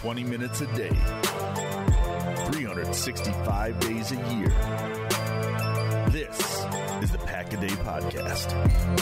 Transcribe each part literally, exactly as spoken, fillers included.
twenty minutes a day, three hundred sixty-five days a year. This is the Pack-A-Day Podcast.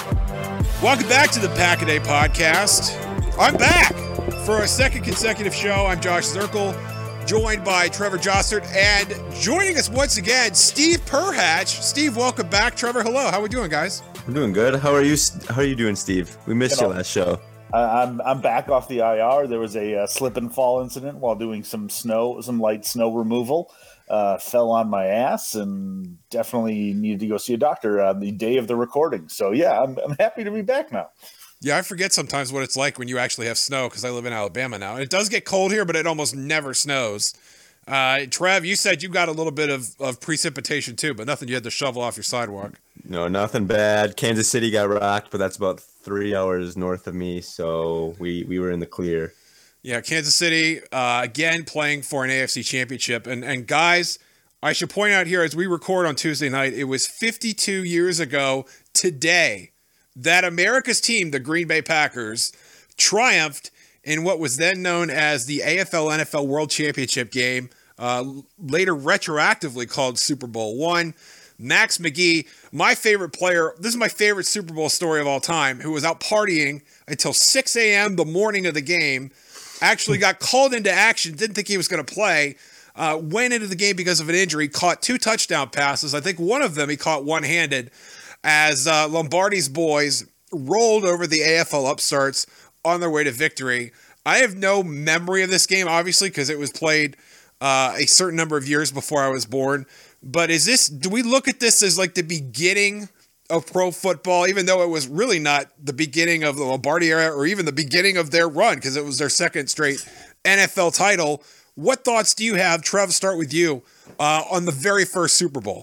Welcome back to the Pack-A-Day Podcast. I'm back for a second consecutive show. I'm Josh Zirkle, joined by Trevor Jossert, and joining us once again, Steve Perhatch. Steve, welcome back. Trevor, hello. How are we doing, guys? I'm doing good. How are you? How are you doing, Steve? We missed you, know, you last show. I'm I'm back off the I R. There was a uh, slip and fall incident while doing some snow, some light snow removal. Uh, fell on my ass and definitely needed to go see a doctor on the day of the recording. So yeah, I'm I'm happy to be back now. Yeah, I forget sometimes what it's like when you actually have snow because I live in Alabama now. It does get cold here, but it almost never snows. Uh, Trev, you said you got a little bit of, of precipitation too, but nothing you had to shovel off your sidewalk. No, nothing bad. Kansas City got rocked, but that's about three hours north of me, so we, we were in the clear. Yeah, Kansas City, uh, again, playing for an A F C championship. And, and guys, I should point out here, as we record on Tuesday night, it was fifty-two years ago today that America's team, the Green Bay Packers, triumphed in what was then known as the A F L N F L World Championship game, uh, later retroactively called Super Bowl one. Max McGee, my favorite player, this is my favorite Super Bowl story of all time, who was out partying until six a.m. the morning of the game, actually got called into action, didn't think he was going to play, uh, went into the game because of an injury, caught two touchdown passes. I think one of them he caught one-handed as uh, Lombardi's boys rolled over the A F L upstarts on their way to victory. I have no memory of this game, obviously, because it was played uh, a certain number of years before I was born. But is this, do we look at this as like the beginning of pro football, even though it was really not the beginning of the Lombardi era or even the beginning of their run because it was their second straight N F L title? What thoughts do you have, Trev, start with you, uh, on the very first Super Bowl?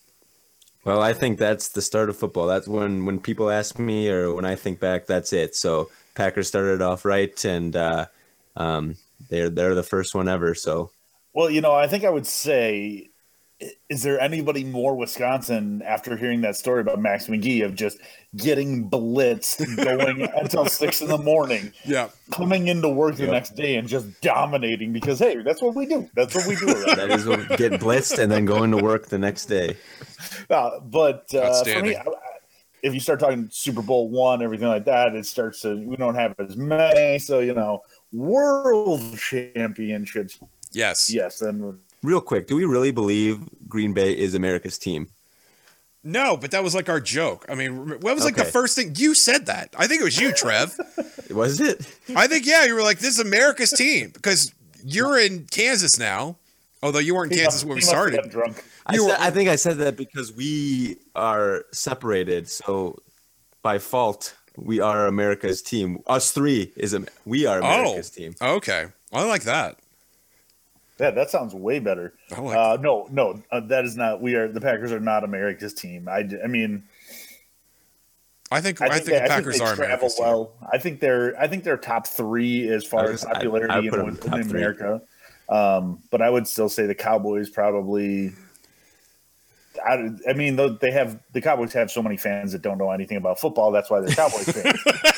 Well, I think that's the start of football. That's when, when people ask me or when I think back, that's it. So Packers started off right, and uh, um, they're, they're the first one ever. So, well, you know, I think I would say, is there anybody more Wisconsin after hearing that story about Max McGee of just getting blitzed, going until six in the morning, yeah, coming into work the yep. next day and just dominating because, hey, that's what we do. That's what we do. Right? That is what we get blitzed and then going to work the next day. Uh, but uh, for me, I, if you start talking Super Bowl one, everything like that, it starts to, we don't have as many. So, you know, world championships. Yes. Yes. And real quick, do we really believe Green Bay is America's team? No, but that was like our joke. I mean, what was like okay. the first thing you said that? I think it was you, Trev. Was it? I think, yeah, you were like, this is America's team because you're in Kansas now, although you weren't in he Kansas must, when we started. Drunk. I, said, I think I said that because we are separated. So by fault, we are America's team. Us three is a, we are America's oh, team. Okay. Well, I like that. Yeah, that sounds way better. I like uh, no, no, uh, that is not. We are the Packers are not America's team. I, I mean, I think I think, I think they, the Packers I think they are America's well. team. I think they're I think they're top three as far as popularity I, I in, in America. Um, but I would still say the Cowboys probably. I, I mean, they have the Cowboys have so many fans that don't know anything about football. That's why they're Cowboys fans.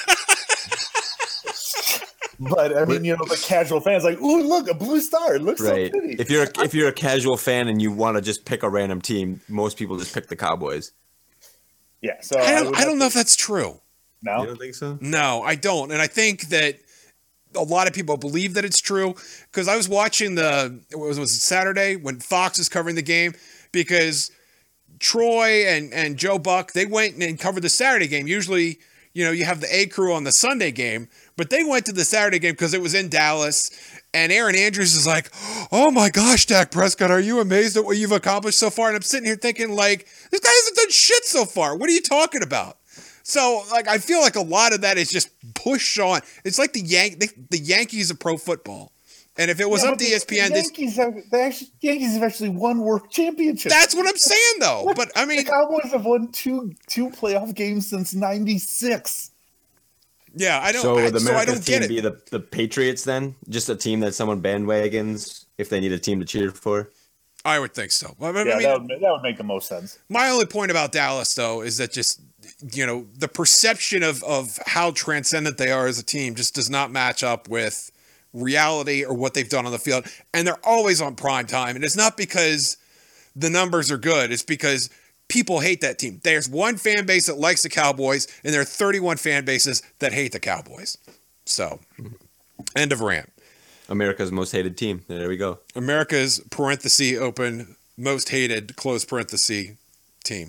But I mean, you know, the casual fans like, "Ooh, look, a blue star! It looks right. so pretty." If you're a, if you're a casual fan and you want to just pick a random team, most people just pick the Cowboys. Yeah, so I don't, I I don't know if that's true. No, you don't think so? No, I don't, and I think that a lot of people believe that it's true because I was watching the it was, was it Saturday when Fox was covering the game because Troy and and Joe Buck they went and covered the Saturday game. Usually, you know, you have the A crew on the Sunday game. But they went to the Saturday game because it was in Dallas, and Aaron Andrews is like, oh my gosh, Dak Prescott, are you amazed at what you've accomplished so far? And I'm sitting here thinking, like, this guy hasn't done shit so far. What are you talking about? So, like, I feel like a lot of that is just pushed on. It's like the Yan- the, the Yankees of pro football. And if it was yeah, up to the, E S P N, the Yankees, have, the actually, Yankees have actually won world championships. That's what I'm saying, though. But I mean, the Cowboys have won two two playoff games since ninety-six. Yeah, I don't. So I, the so I America's don't team get it. be the, the Patriots then? Just a team that someone bandwagons if they need a team to cheer for? I would think so. I mean, yeah, that would, that would make the most sense. My only point about Dallas, though, is that just, you know, the perception of, of how transcendent they are as a team just does not match up with reality or what they've done on the field. And they're always on prime time. And it's not because the numbers are good. It's because people hate that team. There's one fan base that likes the Cowboys, and there are thirty-one fan bases that hate the Cowboys. So, end of rant. America's most hated team. There we go. America's parenthesis open, most hated, close parenthesis team.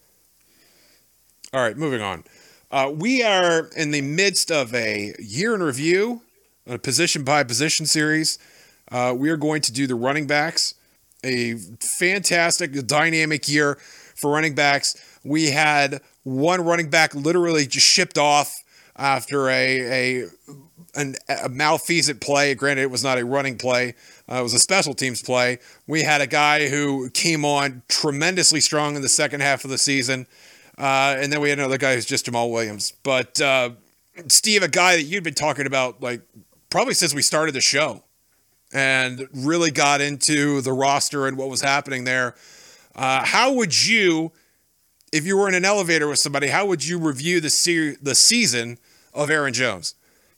All right, moving on. Uh, we are in the midst of a year in review, a position by position series. Uh, we are going to do the running backs. A fantastic, dynamic year for running backs. We had one running back literally just shipped off after a a, an, a malfeasant play. Granted, it was not a running play. Uh, it was a special teams play. We had a guy who came on tremendously strong in the second half of the season. Uh, and then we had another guy who's just Jamal Williams. But, uh, Steve, a guy that you'd been talking about, like, probably since we started the show and really got into the roster and what was happening there. Uh, how would you, if you were in an elevator with somebody, how would you review the se- the season of Aaron Jones?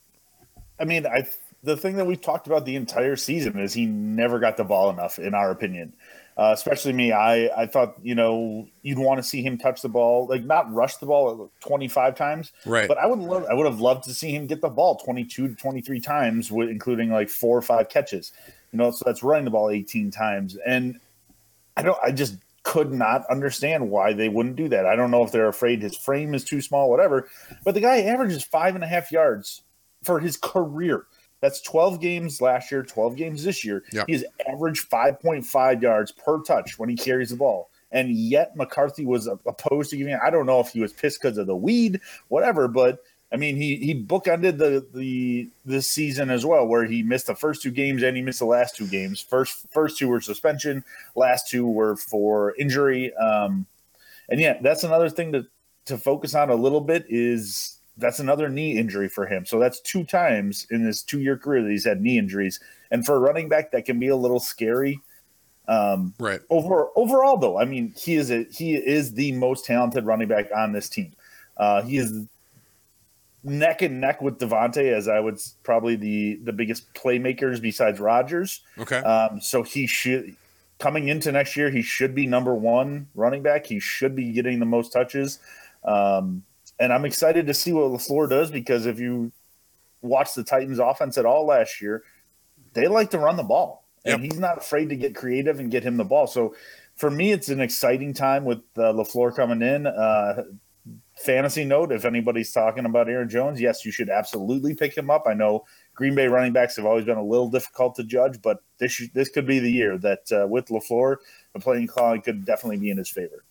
I mean, I the thing that we've talked about the entire season is he never got the ball enough, in our opinion. Uh, especially me, I, I thought, you know, you'd want to see him touch the ball, like not rush the ball twenty-five times. Right. But I would love, I would have loved to see him get the ball twenty-two to twenty-three times, with, including like four or five catches. You know, so that's running the ball eighteen times. And I don't, I just could not understand why they wouldn't do that. I don't know if they're afraid his frame is too small, whatever. But the guy averages five and a half yards for his career. That's twelve games last year, twelve games this year. Yep. He's averaged five point five yards per touch when he carries the ball. And yet McCarthy was opposed to giving it. I don't know if he was pissed because of the weed, whatever. But, I mean, he he bookended the, the this season as well, where he missed the first two games and he missed the last two games. First first two were suspension. Last two were for injury. Um, and, yeah, that's another thing to, to focus on a little bit is – that's another knee injury for him. So that's two times in his two-year career that he's had knee injuries. And for a running back, that can be a little scary. Um, right. Over, overall, though, I mean, he is a, he is the most talented running back on this team. Uh, he is neck and neck with Devontae, as I would probably the, the biggest playmakers besides Rodgers. Okay. Um, so he should – coming into next year, he should be number one running back. He should be getting the most touches. Um And I'm excited to see what LaFleur does, because if you watch the Titans offense at all last year, they like to run the ball. And yep. He's not afraid to get creative and get him the ball. So for me, it's an exciting time with uh, LaFleur coming in. Uh, fantasy note, if anybody's talking about Aaron Jones, yes, you should absolutely pick him up. I know Green Bay running backs have always been a little difficult to judge, but this this could be the year that uh, with LaFleur, the playing calling could definitely be in his favor.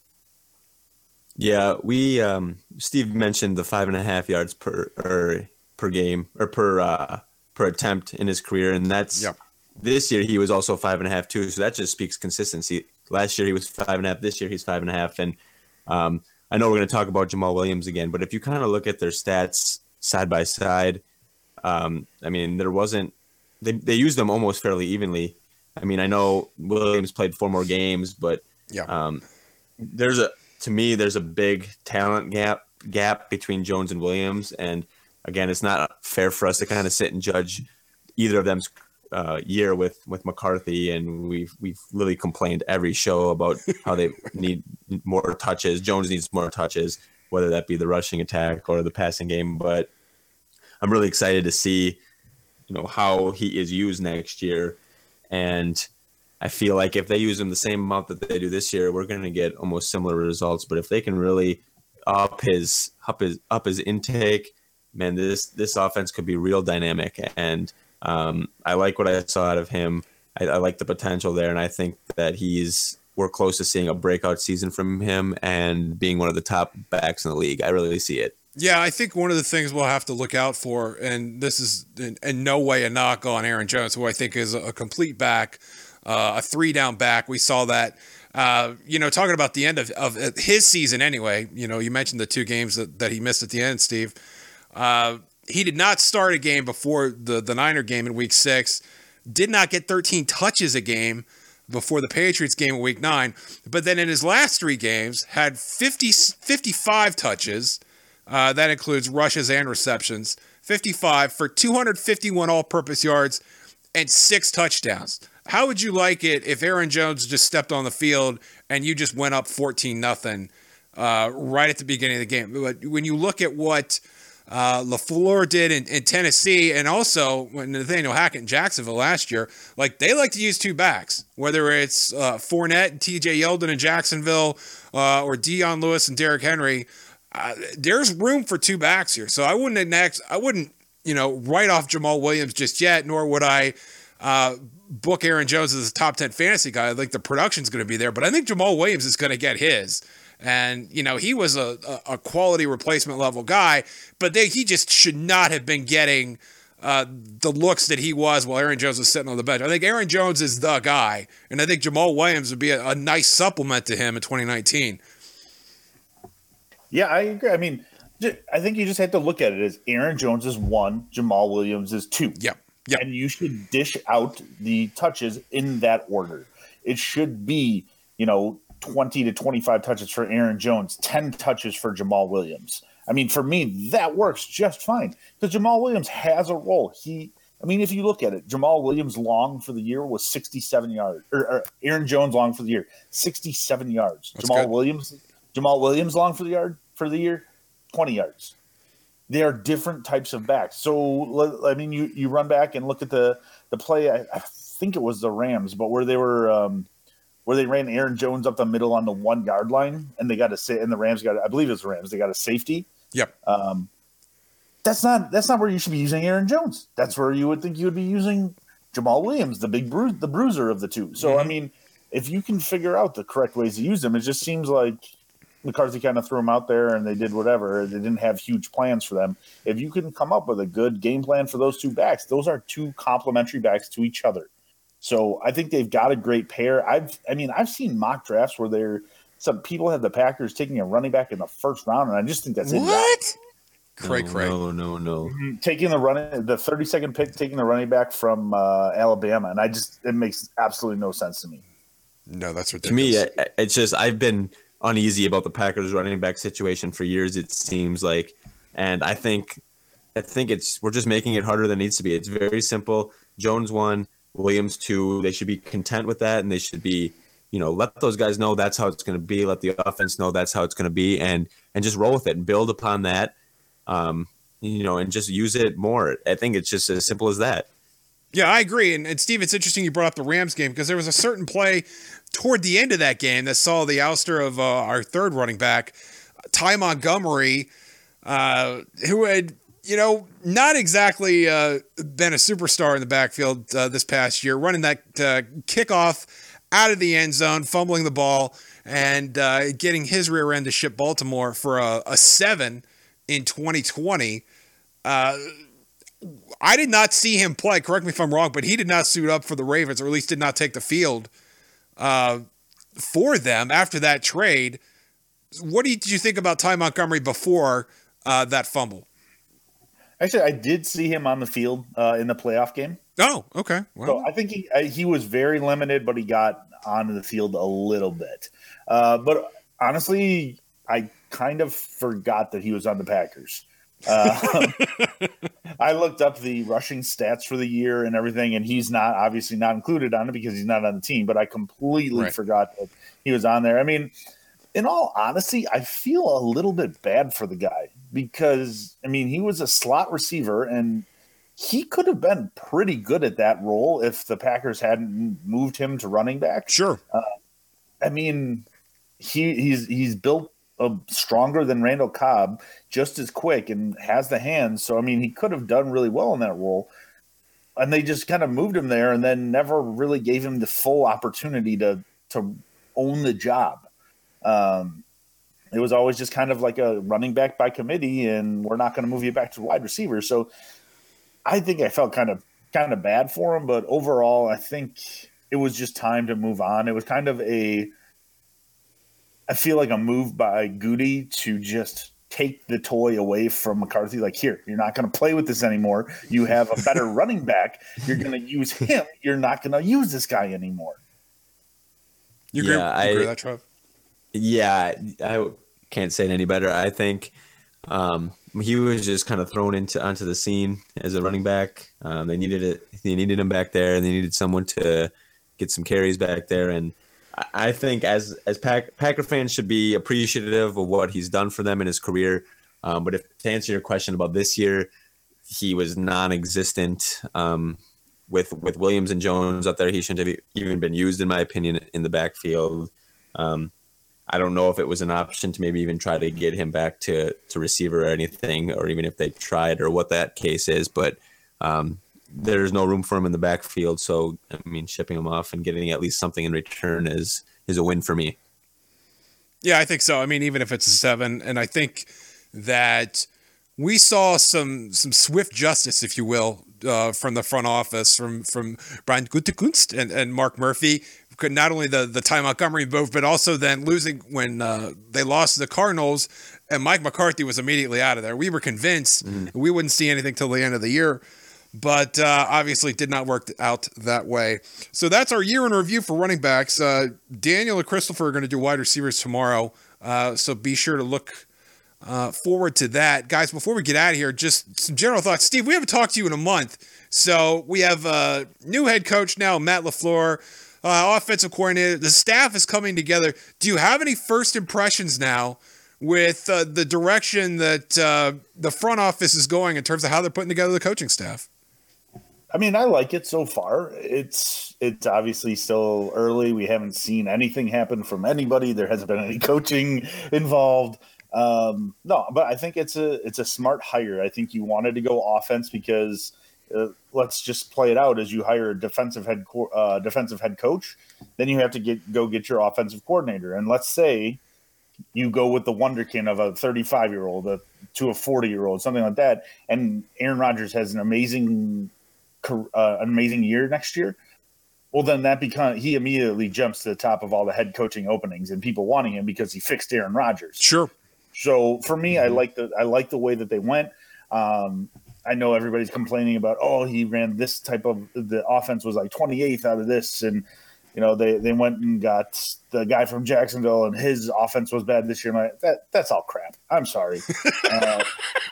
Yeah, we um, Steve mentioned the five and a half yards per or, per game or per uh, per attempt in his career, and that's yep. This year he was also five and a half too. So that just speaks consistency. Last year he was five and a half. This year he's five and a half. And um, I know we're going to talk about Jamal Williams again, but if you kind of look at their stats side by side, um, I mean there wasn't they they used them almost fairly evenly. I mean I know Williams played four more games, but yeah. um, there's a To me, there's a big talent gap gap between Jones and Williams, and again, it's not fair for us to kind of sit and judge either of them's uh, year with, with McCarthy. And we've we've really complained every show about how they need more touches. Jones needs more touches, whether that be the rushing attack or the passing game. But I'm really excited to see, you know, how he is used next year, and I feel like if they use him the same amount that they do this year, we're going to get almost similar results. But if they can really up his up his up his intake, man, this this offense could be real dynamic. And um, I like what I saw out of him. I, I like the potential there, and I think that he's we're close to seeing a breakout season from him and being one of the top backs in the league. I really see it. Yeah, I think one of the things we'll have to look out for, and this is in, in no way a knock on Aaron Jones, who I think is a complete back. Uh, a three down back. We saw that, uh, you know, talking about the end of, of his season anyway, you know, you mentioned the two games that, that he missed at the end, Steve. Uh, he did not start a game before the, the Niner game in week six, did not get thirteen touches a game before the Patriots game in week nine. But then in his last three games had fifty, fifty-five touches, Uh, that includes rushes and receptions. fifty-five for two hundred fifty-one all-purpose yards and six touchdowns. How would you like it if Aaron Jones just stepped on the field and you just went up fourteen nothing uh, right at the beginning of the game? But when you look at what uh, LaFleur did in, in Tennessee, and also when Nathaniel Hackett in Jacksonville last year, like they like to use two backs, whether it's uh, Fournette and T J Yeldon in Jacksonville uh, or Dion Lewis and Derrick Henry. Uh, there's room for two backs here, so I wouldn't next. I wouldn't, you know, write off Jamal Williams just yet, nor would I uh, book Aaron Jones as a top ten fantasy guy. I think the production's going to be there, but I think Jamal Williams is going to get his. And you know, he was a, a, a quality replacement level guy, but they, he just should not have been getting uh, the looks that he was while Aaron Jones was sitting on the bench. I think Aaron Jones is the guy, and I think Jamal Williams would be a, a nice supplement to him in twenty nineteen. Yeah, I agree. I mean, I think you just have to look at it as Aaron Jones is one, Jamal Williams is two. Yeah, yeah. And you should dish out the touches in that order. It should be, you know, twenty to twenty-five touches for Aaron Jones, ten touches for Jamal Williams. I mean, for me, that works just fine because Jamal Williams has a role. He, I mean, if you look at it, Jamal Williams long for the year was sixty-seven yards, or, or Aaron Jones long for the year, sixty-seven yards. That's Jamal good. Williams, Jamal Williams long for the yard for the year, twenty yards. They are different types of backs. So, I mean, you, you run back and look at the the play. I, I think it was the Rams, but where they were. Um, where they ran Aaron Jones up the middle on the one yard line, and they got a sa- and the Rams got, I believe it was the Rams, they got a safety. Yep. Um, that's not that's not where you should be using Aaron Jones. That's where you would think you would be using Jamal Williams, the big bru- the bruiser of the two. So mm-hmm. I mean, if you can figure out the correct ways to use them, it just seems like McCarthy kind of threw them out there and they did whatever. They didn't have huge plans for them. If you can come up with a good game plan for those two backs, those are two complementary backs to each other. So I think they've got a great pair. I've, I mean, I've seen mock drafts where they're some people have the Packers taking a running back in the first round, and I just think that's what? Cray, cray. No, no, no. Mm-hmm. Taking the running, the thirty-second pick, taking the running back from uh, Alabama, and I just it makes absolutely no sense to me. No, that's ridiculous. To me, it, it's just I've been uneasy about the Packers running back situation for years. It seems like, and I think, I think it's we're just making it harder than it needs to be. It's very simple. Jones one. Williams too. They should be content with that, and they should be, you know, let those guys know that's how it's going to be. Let the offense know that's how it's going to be, and and just roll with it and build upon that, um, you know, and just use it more. I think it's just as simple as that. Yeah, I agree. And, and Steve, it's interesting you brought up the Rams game because there was a certain play toward the end of that game that saw the ouster of uh, our third running back, Ty Montgomery, uh, who had. You know, not exactly uh, been a superstar in the backfield uh, this past year, running that uh, kickoff out of the end zone, fumbling the ball, and uh, getting his rear end to ship Baltimore for a, a seven in twenty twenty. Uh, I did not see him play. Correct me if I'm wrong, but he did not suit up for the Ravens, or at least did not take the field uh, for them after that trade. What did you think about Ty Montgomery before uh, that fumble? Actually, I did see him on the field uh, in the playoff game. Oh, okay. Well. So I think he I, he was very limited, but he got onto the field a little bit. Uh, but honestly, I kind of forgot that he was on the Packers. Uh, I looked up the rushing stats for the year and everything, and he's not obviously not included on it because he's not on the team. But I completely right. forgot that he was on there. I mean, in all honesty, I feel a little bit bad for the guy. Because, I mean, he was a slot receiver, and he could have been pretty good at that role if the Packers hadn't moved him to running back. Sure. Uh, I mean, he he's he's built uh, stronger than Randall Cobb, just as quick, and has the hands. So, I mean, he could have done really well in that role. And they just kind of moved him there and then never really gave him the full opportunity to to own the job. Um It was always just kind of like a running back by committee, and we're not going to move you back to wide receiver. So I think I felt kind of kind of bad for him, but overall, I think it was just time to move on. It was kind of a, I feel like a move by Goody to just take the toy away from McCarthy. Like, here, you're not going to play with this anymore. You have a better running back. You're going to use him. You're not going to use this guy anymore. You agree, yeah, you agree I, with that, Trev? Yeah, I can't say it any better. I think Um, he was just kind of thrown into onto the scene as a running back. Um, they needed it. They needed him back there, and they needed someone to get some carries back there. And I, I think as as Pack, Packer fans should be appreciative of what he's done for them in his career. Um, but if to answer your question about this year, he was non-existent. Um, with with Williams and Jones up there, he shouldn't have even been used, in my opinion, in the backfield. Um, I don't know if it was an option to maybe even try to get him back to, to receiver or anything, or even if they tried or what that case is. But um, there's no room for him in the backfield. So, I mean, shipping him off and getting at least something in return is is a win for me. Yeah, I think so. I mean, even if it's a seven, and I think that we saw some some swift justice, if you will, uh, from the front office, from from Brian Gutekunst and, and Mark Murphy. Not only the, the Ty Montgomery move, but also then losing when uh, they lost to the Cardinals and Mike McCarthy was immediately out of there. We were convinced mm. we wouldn't see anything till the end of the year, but uh, obviously it did not work out that way. So that's our year in review for running backs. Uh, Daniel and Christopher are going to do wide receivers tomorrow, uh, so be sure to look uh, forward to that. Guys, before we get out of here, just some general thoughts. Steve, we haven't talked to you in a month, so we have a new head coach now, Matt LaFleur. Uh, offensive coordinator, the staff is coming together. Do you have any first impressions now with uh, the direction that uh, the front office is going in terms of how they're putting together the coaching staff? I mean, I like it so far. It's it's obviously still early. We haven't seen anything happen from anybody. There hasn't been any coaching involved. Um, no, but I think it's a it's a smart hire. I think you wanted to go offense because Uh, let's just play it out as you hire a defensive head co- uh, defensive head coach, then you have to get go get your offensive coordinator. And let's say you go with the wonderkin of a thirty-five-year-old a, to a forty-year-old, something like that, and Aaron Rodgers has an amazing uh, an amazing year next year. Well, then that becomes he immediately jumps to the top of all the head coaching openings and people wanting him because he fixed Aaron Rodgers. Sure. So for me, I like the I like the way that they went. Um, I know everybody's complaining about, oh, he ran this type of – the offense was like twenty-eighth out of this. And, you know, they, they went and got the guy from Jacksonville and his offense was bad this year. Like, that That's all crap. I'm sorry. uh,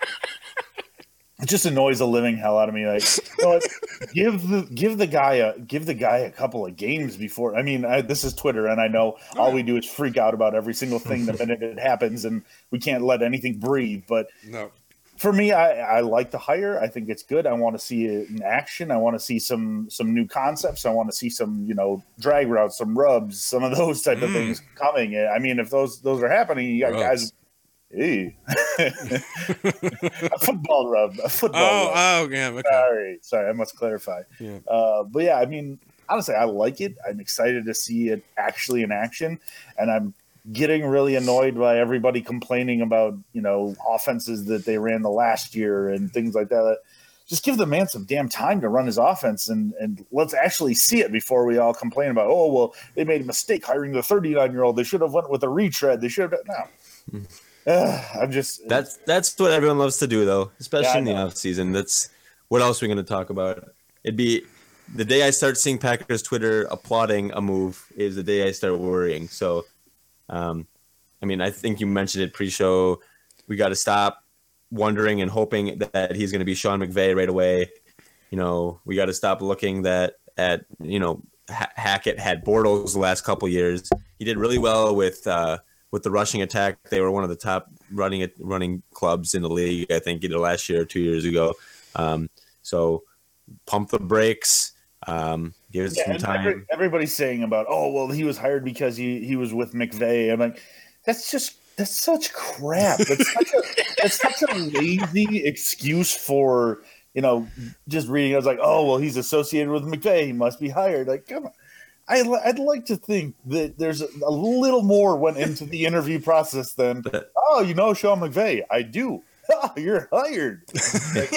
it just annoys the living hell out of me. Like, you know what? give the give the guy a give the guy a couple of games before. I mean, I, this is Twitter, and I know all we do is freak out about every single thing the minute it happens, and we can't let anything breathe. But no. For me, I, I like the hire. I think it's good. I want to see it in action. I want to see some some new concepts. I want to see some, you know, drag routes, some rubs, some of those type of mm. things coming. I mean, if those those are happening, you got rubs. guys. Hey. a football rub. A football oh, rub. Oh, yeah. Okay. Sorry. Sorry, I must clarify. Yeah. Uh, but, yeah, I mean, honestly, I like it. I'm excited to see it actually in action, and I'm getting really annoyed by everybody complaining about, you know, offenses that they ran the last year and things like that. Just give the man some damn time to run his offense and, and let's actually see it before we all complain about, oh, well, they made a mistake hiring the thirty-nine-year-old. They should have went with a retread. They should have – no. Uh, I'm just – That's that's what everyone loves to do, though, especially yeah, in the offseason. That's – what else are we going to talk about? It'd be – the day I start seeing Packers Twitter applauding a move is the day I start worrying. So – Um, I mean, I think you mentioned it pre-show. We got to stop wondering and hoping that he's going to be Sean McVay right away. You know, we got to stop looking that at, you know, H- Hackett had Bortles the last couple years. He did really well with uh, with the rushing attack. They were one of the top running running clubs in the league, I think, either last year or two years ago. Um, so pump the brakes. Um, give it yeah, some time. Every, everybody's saying about, oh, well, he was hired because he, he was with McVay. I'm like, that's just that's such crap. That's such a that's such a lazy excuse for, you know, just reading. I was like, oh, well, he's associated with McVay. He must be hired. Like, come on. I, I'd like to think that there's a, a little more went into the interview process than, oh, you know, Sean McVay. I do. Oh, you're hired. Like,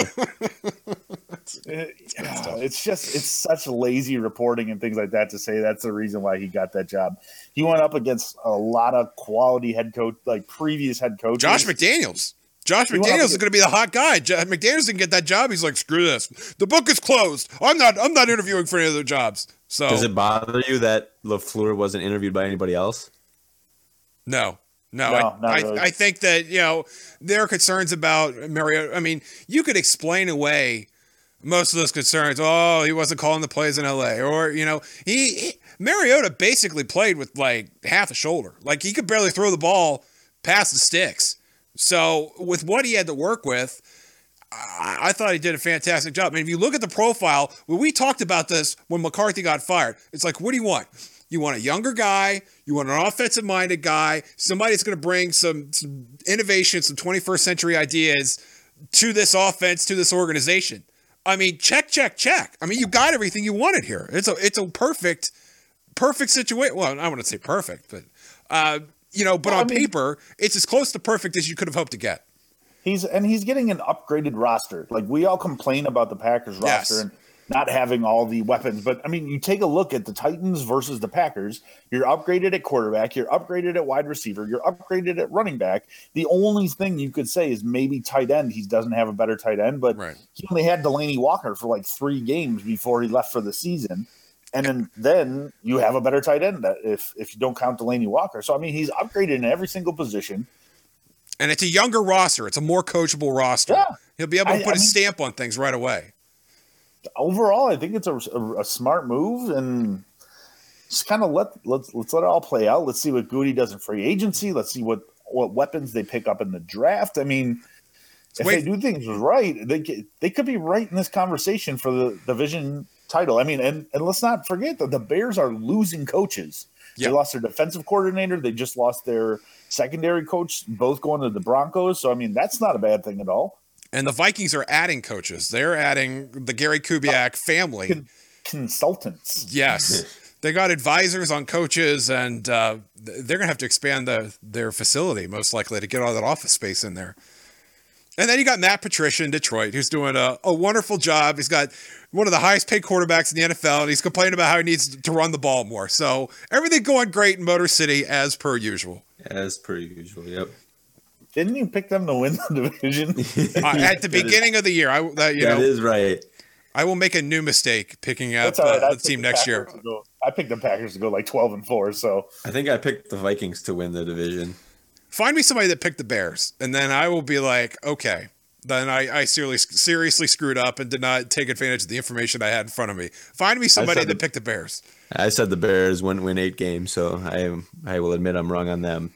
it's just it's such lazy reporting and things like that to say that's the reason why he got that job. He went up against a lot of quality head coach, like previous head coaches. Josh McDaniels. Josh he McDaniels is going to be the hot guy. Josh McDaniels didn't get that job. He's like, screw this. The book is closed. I'm not. I'm not interviewing for any other jobs. So does it bother you that LaFleur wasn't interviewed by anybody else? No. No, no I, I, really. I think that, you know, there are concerns about Mariota. I mean, you could explain away most of those concerns. Oh, he wasn't calling the plays in L A, or, you know, he, he Mariota basically played with like half a shoulder. Like he could barely throw the ball past the sticks. So with what he had to work with, I, I thought he did a fantastic job. I mean, if you look at the profile, when we talked about this when McCarthy got fired, it's like, what do you want? You want a younger guy. You want an offensive-minded guy, somebody that's going to bring some, some innovation, some twenty-first century ideas to this offense, to this organization. I mean, check, check, check. I mean, you got everything you wanted here. It's a it's a perfect, perfect situation. Well, I wouldn't say perfect, but uh, you know, but well, on I mean, paper, it's as close to perfect as you could have hoped to get. He's and he's getting an upgraded roster. Like we all complain about the Packers yes. roster and not having all the weapons. But, I mean, you take a look at the Titans versus the Packers. You're upgraded at quarterback. You're upgraded at wide receiver. You're upgraded at running back. The only thing you could say is maybe tight end. He doesn't have a better tight end, but right. he only had Delaney Walker for like three games before he left for the season. And then, then you have a better tight end if, if you don't count Delaney Walker. So, I mean, he's upgraded in every single position. And it's a younger roster. It's a more coachable roster. Yeah. He'll be able to put I, I a mean, stamp on things right away. Overall, I think it's a, a, a smart move, and just kind of let let's let's let it all play out. Let's see what Goody does in free agency. Let's see what, what weapons they pick up in the draft. I mean, if Wait. they do things right, they they could be right in this conversation for the division title. I mean, and, and let's not forget that the Bears are losing coaches. Yep. They lost their defensive coordinator. They just lost their secondary coach, both going to the Broncos. So, I mean, that's not a bad thing at all. And the Vikings are adding coaches. They're adding the Gary Kubiak family. Con- consultants. Yes. They got advisors on coaches, and uh, they're going to have to expand the, their facility, most likely, to get all that office space in there. And then you got Matt Patricia in Detroit, who's doing a, a wonderful job. He's got one of the highest paid quarterbacks in the N F L, and he's complaining about how he needs to run the ball more. So everything going great in Motor City, as per usual. As per usual, yep. Didn't you pick them to win the division? uh, at the beginning is, of the year, I that, you that know, is right. I will make a new mistake picking up right. uh, the team next year. Go, I picked the Packers to go like twelve and four. So I think I picked the Vikings to win the division. Find me somebody that picked the Bears, and then I will be like, okay, then I, I seriously seriously screwed up and did not take advantage of the information I had in front of me. Find me somebody that the, picked the Bears. I said the Bears wouldn't win eight games, so I I will admit I'm wrong on them.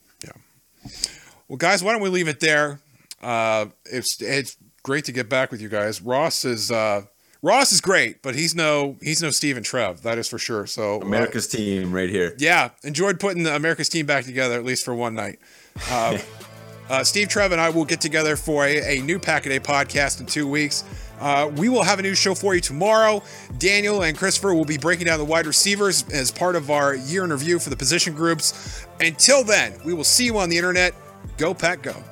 Yeah. Well, guys, why don't we leave it there? Uh, it's it's great to get back with you guys. Ross is uh, Ross is great, but he's no he's no Steve and Trev, that is for sure. So America's uh, team right here. Yeah, enjoyed putting the America's team back together at least for one night. Uh, uh, Steve, Trev, and I will get together for a, a new Pack a Day podcast in two weeks. Uh, we will have a new show for you tomorrow. Daniel and Christopher will be breaking down the wide receivers as part of our year in review for the position groups. Until then, we will see you on the internet. Go Pack Go.